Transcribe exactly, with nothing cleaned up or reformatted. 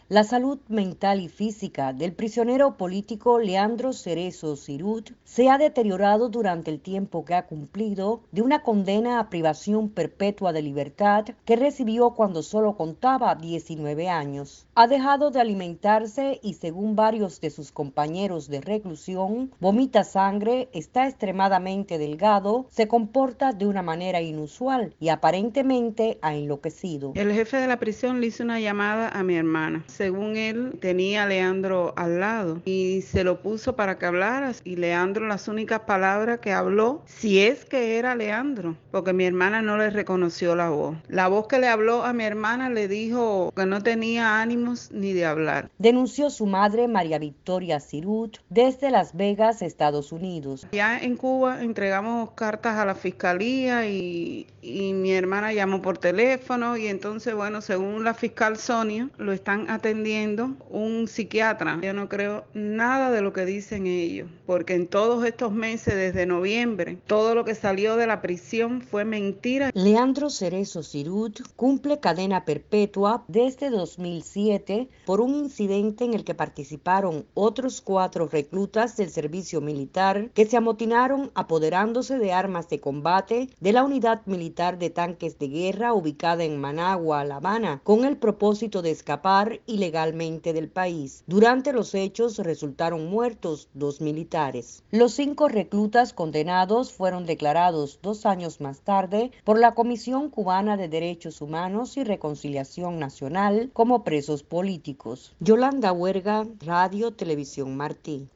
La salud mental y física del prisionero político Leandro Cerezo Cirut se ha deteriorado durante el tiempo que ha cumplido de una condena a privación perpetua de libertad que recibió cuando solo contaba diecinueve años. Ha dejado de alimentarse y, según varios de sus compañeros de reclusión, vomita sangre, está extremadamente delgado, se comporta de una manera inusual y aparentemente ha enloquecido. El jefe de la prisión le hizo una llamada a mi hermana. Según él, tenía a Leandro al lado y se lo puso para que hablara. Y Leandro, las únicas palabras que habló, si es que era Leandro, porque mi hermana no le reconoció la voz. La voz que le habló a mi hermana le dijo que no tenía ánimos ni de hablar. Denunció su madre, María Victoria Cirut, desde Las Vegas, Estados Unidos. Ya en Cuba entregamos cartas a la fiscalía y, y mi hermana llamó por teléfono y entonces, bueno, según la fiscal Sonia, lo están atendiendo un psiquiatra. Yo no creo nada de lo que dicen ellos, porque en todos estos meses, desde noviembre, todo lo que salió de la prisión fue mentira. Leandro Cerezo Cirut cumple cadena perpetua desde dos mil siete por un incidente en el que participaron otros cuatro reclutas del servicio militar que se amotinaron apoderándose de armas de combate de la unidad militar de tanques de guerra ubicada en Managua, La Habana, con el propósito de escapar ilegalmente del país. Durante los hechos resultaron muertos dos militares. Los cinco reclutas condenados fueron declarados dos años más tarde por la Comisión Cubana de Derechos Humanos y Reconciliación Nacional como presos políticos. Yolanda Huerga, Radio Televisión Martí.